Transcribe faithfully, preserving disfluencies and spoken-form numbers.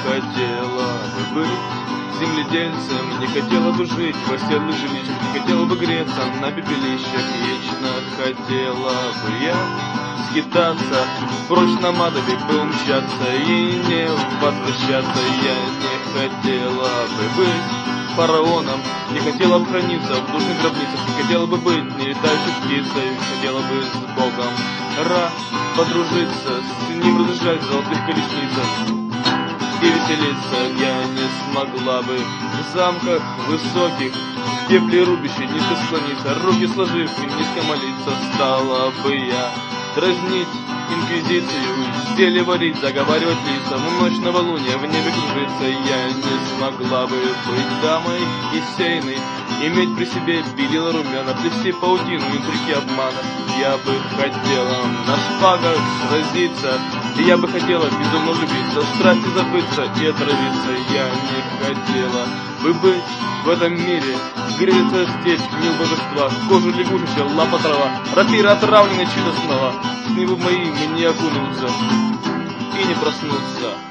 хотела бы быть земледельцем, не хотела бы жить в оседлых жилищах, не хотела бы греться на пепелищах. Вечно хотела бы я скитаться, прочь на мадове бы умчаться и не возвращаться. Я не хотела бы быть фараоном, не хотела бы храниться в душных гробницах, не хотела бы быть не летающей птицей, хотела бы с Богом Ра подружиться, с ним разъезжать в золотых колесницах и веселиться. Я не смогла бы в замках высоких, в тепле рубище низко склониться, руки сложив и низко молиться. Стала бы я дразнить инквизицию, зелье варить, заговаривать лица, в ночь новолуния в небе кружиться. Я не смогла бы быть дамой Есейной, иметь при себе белила румяна, плести паутину интриги обмана. Я бы хотела на шпагах сразиться, и я бы хотела безумно влюбиться, в страсти забыться и отравиться. Я не хотела бы быть в этом мире, греется степь, мил божества, кожу лягушечья, лапа трава, рапира отравлена чудо снова. Сны бы мои мне окунутся и не проснуться.